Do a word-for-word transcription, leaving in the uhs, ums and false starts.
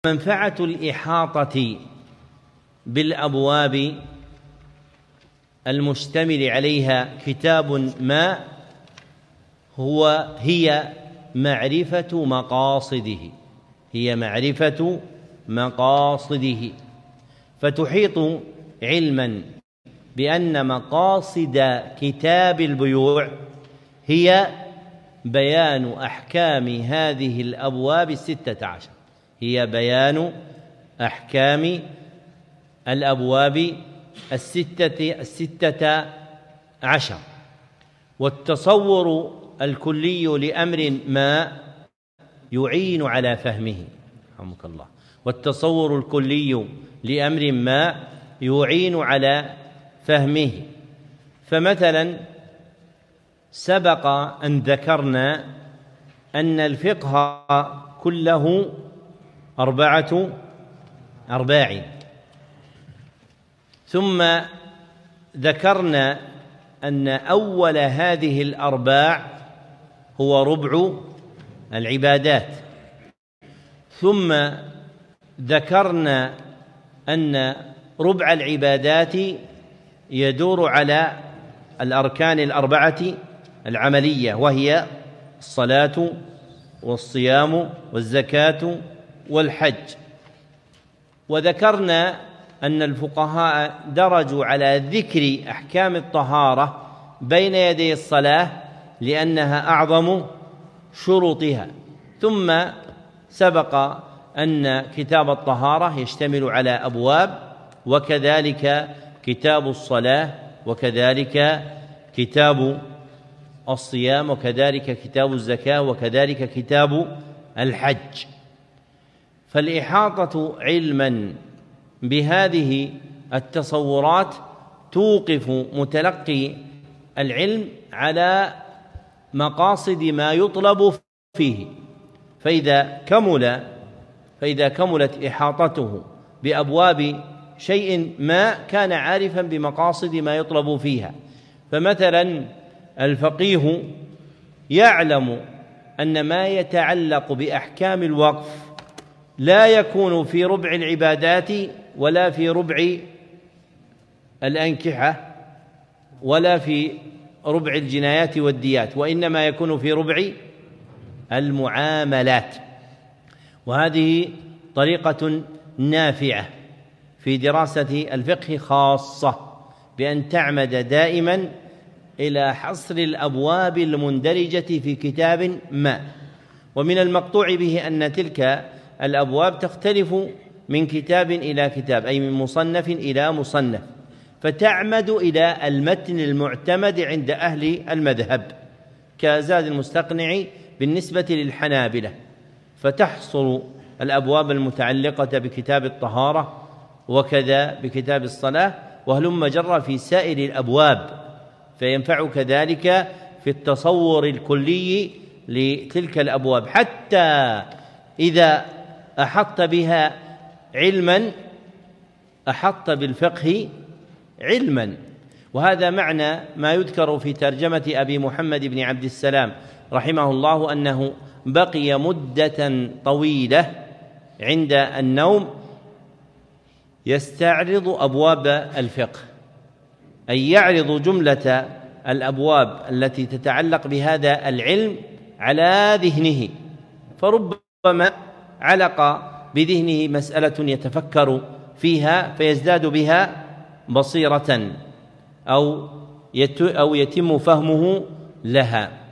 منفعة الإحاطة بالأبواب المشتمل عليها كتاب ما هو هي معرفة مقاصده هي معرفة مقاصده فتحيط علما بأن مقاصد كتاب البيوع هي بيان أحكام هذه الأبواب الستة عشر هي بيان أحكام الأبواب الستة, الستة عشر. والتصور الكلي لأمر ما يعين على فهمه رحمك الله والتصور الكلي لأمر ما يعين على فهمه. فمثلا سبق أن ذكرنا أن الفقه كله أربعة أرباع، ثم ذكرنا أن أول هذه الأرباع هو ربع العبادات، ثم ذكرنا أن ربع العبادات يدور على الأركان الأربعة العملية وهي الصلاة والصيام والزكاة والحج. وذكرنا أن الفقهاء درجوا على ذكر أحكام الطهارة بين يدي الصلاة لأنها أعظم شروطها، ثم سبق أن كتاب الطهارة يشتمل على أبواب، وكذلك كتاب الصلاة، وكذلك كتاب الصيام، وكذلك كتاب الزكاة، وكذلك كتاب الحج. فالإحاطة علما بهذه التصورات توقف متلقي العلم على مقاصد ما يطلب فيه، فإذا كمل فإذا كملت إحاطته بأبواب شيء ما كان عارفا بمقاصد ما يطلب فيها. فمثلا الفقيه يعلم أن ما يتعلق بأحكام الوقف لا يكون في ربع العبادات ولا في ربع الأنكحة ولا في ربع الجنايات والديات، وإنما يكون في ربع المعاملات. وهذه طريقة نافعة في دراسة الفقه خاصة، بأن تعمد دائما إلى حصر الأبواب المندرجة في كتاب ما. ومن المقطوع به أن تلك الأبواب تختلف من كتاب إلى كتاب، أي من مصنف إلى مصنف، فتعمد إلى المتن المعتمد عند أهل المذهب كزاد المستقنع بالنسبة للحنابلة، فتحصر الأبواب المتعلقة بكتاب الطهارة وكذا بكتاب الصلاة وهلم جرى في سائر الأبواب، فينفعك ذلك في التصور الكلي لتلك الأبواب، حتى إذا أحط بها علما أحط بالفقه علما. وهذا معنى ما يذكر في ترجمة أبي محمد بن عبد السلام رحمه الله، أنه بقي مدة طويلة عند النوم يستعرض أبواب الفقه، أي يعرض جملة الأبواب التي تتعلق بهذا العلم على ذهنه، فربما علق بذهنه مسألة يتفكر فيها فيزداد بها بصيرة أو أو يتم فهمه لها.